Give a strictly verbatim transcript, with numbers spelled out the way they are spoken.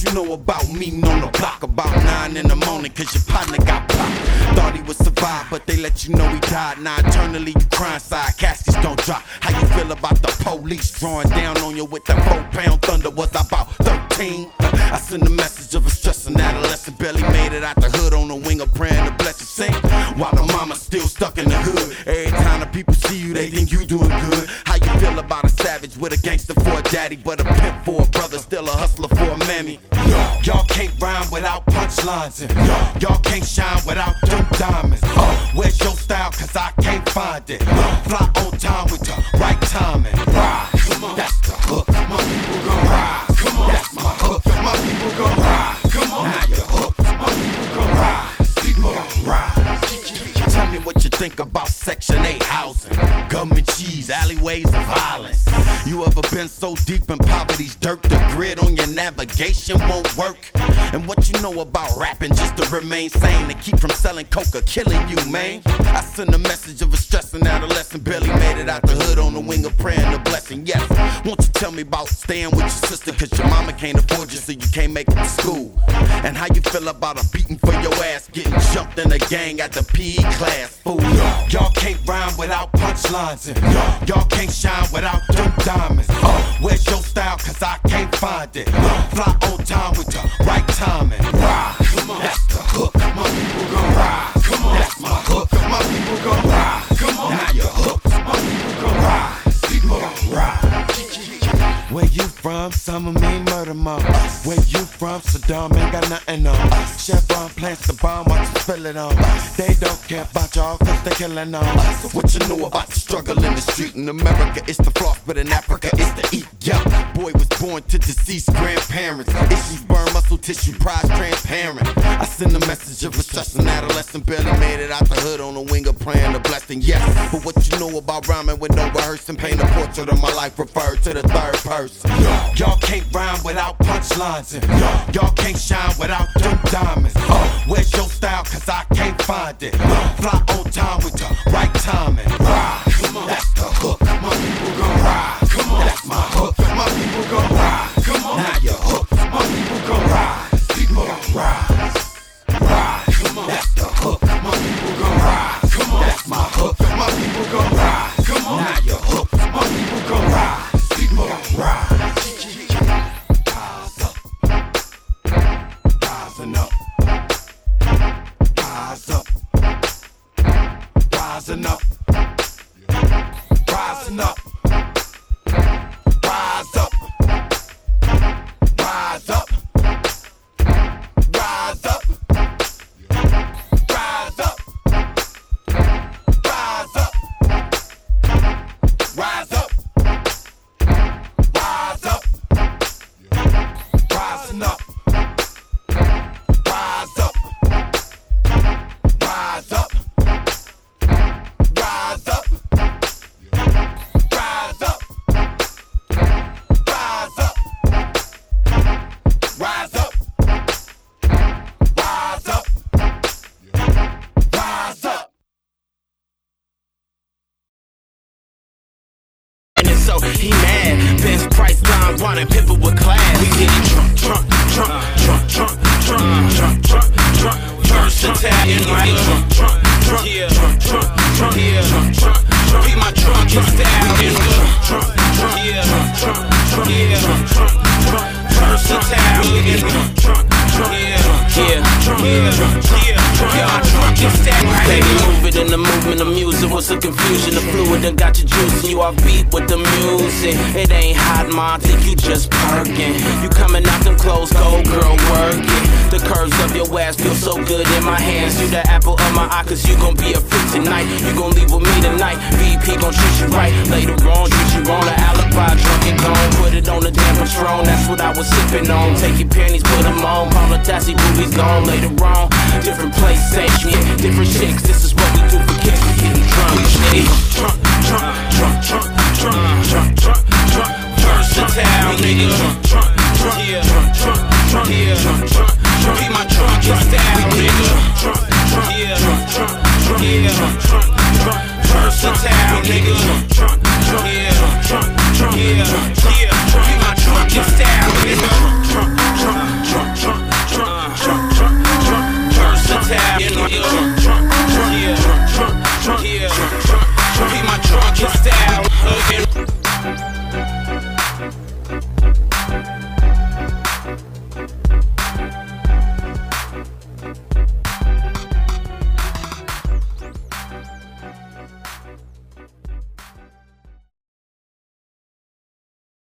you know about meeting on the block about nine in the morning? Cause your partner got popped. Thought he would survive, but they let you know he died. Now eternally you crying side, caskets don't drop. How you feel about the police drawing down on you with that four pound thunder? Was I about thirteen? I send a message of a stressing adolescent, barely made it out the hood on the wing of praying the blessed saint. While the mama's still stuck in the hood. Every time the people see you, they think you doing good. How you feel about a savage with a gangster for a daddy, but a pimp for a brother, still a hustler for a mammy? Y'all can't rhyme without punchlines, and y'all can't shine without them diamonds. Uh, where's your style? Cause I can't find it. Uh, fly on time with the right timing. Ride, come on, that's the hook. My people gon' ride. Come on, that's my hook. My people gon' ride. Come on, now you're hooked. My people gon' ride. People gon' ride. Tell me what you think about Section eight housing, government cheese, alleyways of violence. You ever been so deep in poverty's dirt, the grid on your navigation won't work? And what you know about rapping just to remain sane, to keep from selling coke or killing you, man? I send a message of a stressing adolescent, barely made it out the hood on the wing of praying the blessing. Yes, won't you tell me about staying with your sister cause your mama can't afford you so you can't make it to school? And how you feel about a beating for your ass, getting jumped in a gang at the P E class? Fool, y'all can't rhyme without punchlines, and y'all can't shine without them diamonds. Uh, where's your style? Cause I can't find it. Uh, fly on time with the right timing. Ride, come on, that's the hook. My people gon' ride. Come on, that's my hook. My people gon' ride. Come on, now you're hooked. My people gon' ride. People gon' ride. Where you from? Some of me murder mom. Where you from? Saddam ain't got nothing on. Chevron plants the bomb, watch us spill it on. They don't care about y'all cause they killing on. What you know about the struggle in the street? In America it's the floss, but in Africa it's the eat. Yeah, boy was born to deceased grandparents. Issues burn muscle tissue, prize transparent. I send a message of a stressing adolescent, barely made it out the hood on the wing of praying the blessing. Yes, but what you know about rhyming with no rehearsing? Paint a portrait of my life referred to the third person. Y'all can't rhyme without punchlines, and y'all can't shine without them diamonds. Uh, where's your style? Cause I can't find it. Uh, fly on time with the right timing. Ride, come on, that's the hook. My people gon' ride. Come on, that's my hook. My people gon' ride. Come on, now you're hooked. My people gon' ride. People gon' ride. Ride, come on, that's the hook. My people gon' ride. Come on, that's my hook. My people gon' ride. Come on, now you're hooked. My people gon' ride. People gon' ride. Rise up, rising up, rise up, rising up, rising up, rise up, rise up, rise up, rise up, rise up, rise up. Rise up, rising up, rise up, rise up, rise up, rise up, rise up, rise up, rise up, rise up. And so he mad, Benz price line running, pivot with class. We get it drunk, drunk, drunk, drunk, drunk, drunk, drunk, drunk, drunk, versatile, and right, drunk, drunk, drunk, drunk, drunk, drunk, drunk, drunk, drunk, be my drunken style, and drunk, drunk, yeah, drunk, drunk, yeah, drunk, drunk, versatile, and drunk, drunk, drunk, yeah, yeah, yeah, yeah, yeah, drunken style. Baby, move it in the movement of music. What's the confusion? The fluid that got you juicing. You off beat with the music. It ain't hot, ma. I think you just perking. You coming out them clothes, cold girl working. The curves of your ass feel so good in my hands. You the apple of my eye, cause you gon' be a freak tonight. You gon' leave with me tonight. V P gon' treat you right. Later on, treat you wrong. The alibi, drunk and gone. Put it on the damn Patron. That's what I was sipping on. Take your panties, put them on. Call a taxi, boobies gone. Later on, different place, same shit, different chicks. This is what we do for kids. We getting drunk, shit. Drunk, drunk, drunk, drunk, drunk, drunk, drunk, drunk, versatile, nigga. Drunk, drunk, drunk, yeah, drunk, drunk, drunk, yeah, drunk, drunk, drunk. Be my drunken style, nigga. Drunk, drunk, yeah, drunk, drunk, drunk, yeah, drunk, drunk, drunk, versatile, nigga.